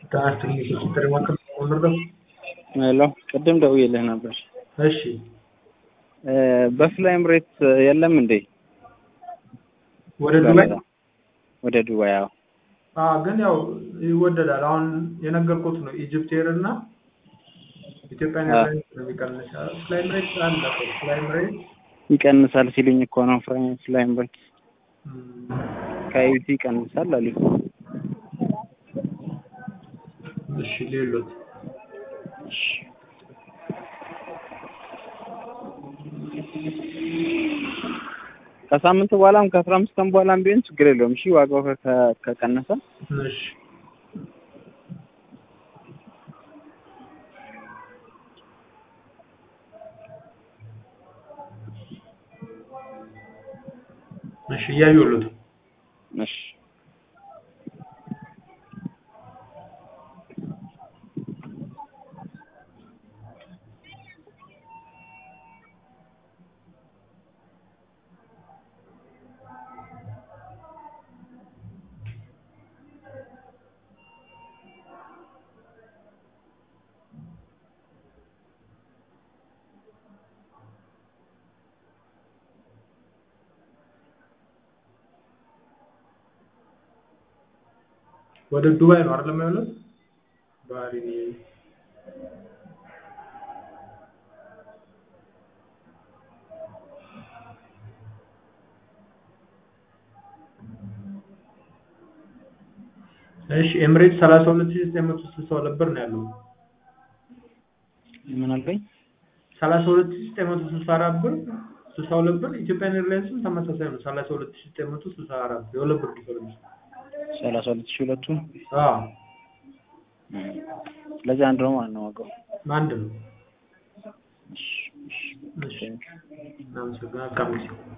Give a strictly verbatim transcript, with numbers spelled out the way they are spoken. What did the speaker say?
ታስጥልኝ ሲተረማከም ወንደው ሄሎ ቅድም ደውዬልህ ነበር። እሺ በፍላይም ሬት የለም እንዴ? ወደ ዱባይ ወደ ዱባይ አዎ። አዎ ግን ያው ይወደዳል። አሁን የነገርኩት ነው ኢጂፕት ኤር እና ኢትዮጵያ ኤርላይንስ ነው የሚቀንሰው። ፍላይም ሬት አለ። ፍላይም ሬት ይቀንሳል ሲሉኝ እኮ ነው ፍላይም ሬት ከኢቲ ይቀንሳል አሉ። እሺ ሌሎት ከሳምንት በኋላም ከአስራ አምስት ቀን በኋላም ቢሆን ችግር የለውም። እሺ ዋጋው ከቀነሰ እሺ እሺ ያዩሉት እሺ ወደ ዱባይ ነው አይደል ማለት? ባህሪን እሺ ኤምሬት ሰላሳ ሁለት ሺህ ዘጠኝ መቶ ስልሳ ሁለት ብር ነው ያለው። ምን አልከኝ? ሰላሳ ሁለት ሺህ ዘጠኝ መቶ ስልሳ አራት ብር ስልሳ ሁለት ብር። ኢትዮጵያ ኤርላይንስም ተመሳሳይ ነው ሰላሳ ሁለት ሺህ ዘጠኝ መቶ ስልሳ አራት የሁለት ብር ዲፈረንስ። ሰላሳ ሁለት ሺህ ሁለቱ አዎ ስለዚህ አንድ ነው ማለት ነው ዋጋው። አንድ ነው። እሺ እሺ እሺ እናመሰግናለን።